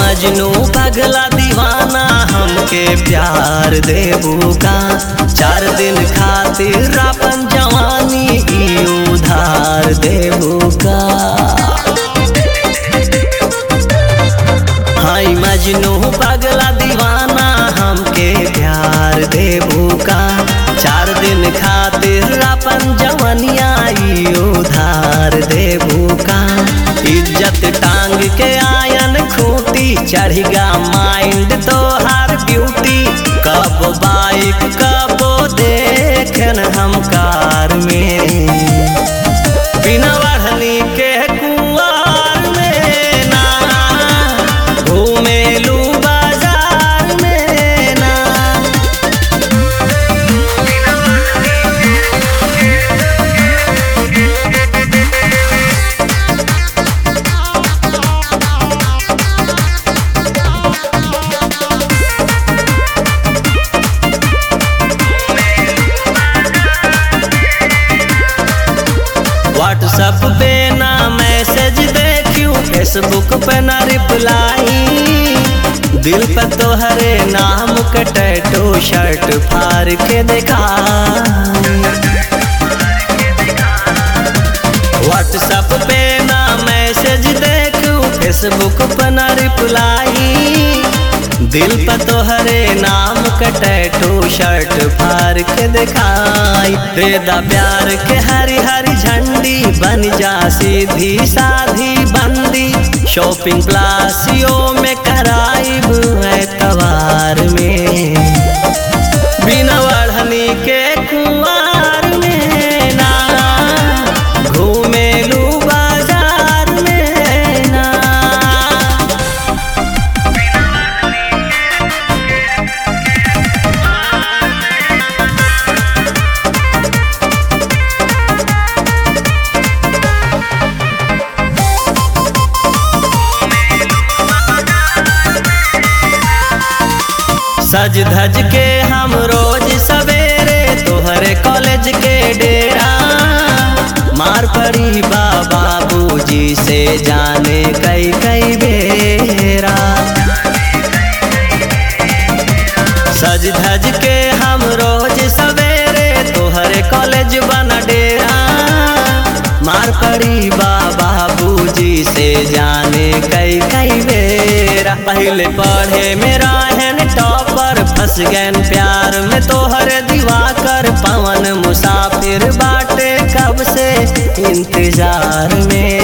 मजनू पगला दीवाना हमके प्यार देबू का। 4 दिन खातिर अपन जवानी ई उधार देबू का। हाय मजनू पगला दीवाना हमके प्यार देबू का। 4 दिन खातिर अपन जवानिया ई उधार देबू का। इज्जत टांग के आयन खूटी चढ़िगा माइंड तो हर ब्यूटी। कब बाइक कब देखन हम कार में बिना बढ़नी के कुआर में ना घूमेलू बाजार में ना। व्हाट्सएप पे ना मैसेज देखियो, फेसबुक पे ना रिप्लाई। दिल पे तोहरे नाम के टैटू शर्ट फाड़ के देखा। व्हाट्सएप पे ना मैसेज देखियो, फेसबुक पे ना रिप्लाई। दिल पे तोहरे नाम के टैटू शर्ट फाड़ के दिखाई। बेदा प्यार के हरी हरी झंडी बन जा सीधी साधी बंदी। शॉपिंग प्लासियो में कराइब एतवार में बिना बढ़नी के कुआर में ना घूमेलू बाजार में ना। सज धज के हम रोज सवेरे तोहरे कॉलेज के डेरा। मार पड़ी बाबूजी से जाने कई कई बेरा। सज धज के हम रोज सवेरे तोहरे कॉलेज बना डेरा। मार पड़ी बाबूजी से जाने कई कई बेरा। पहले पढ़े मेरा टॉपर फंस गैन प्यार में तोहर दिवाकर। पवन मुसाफिर बाटे कब से इंतजार में।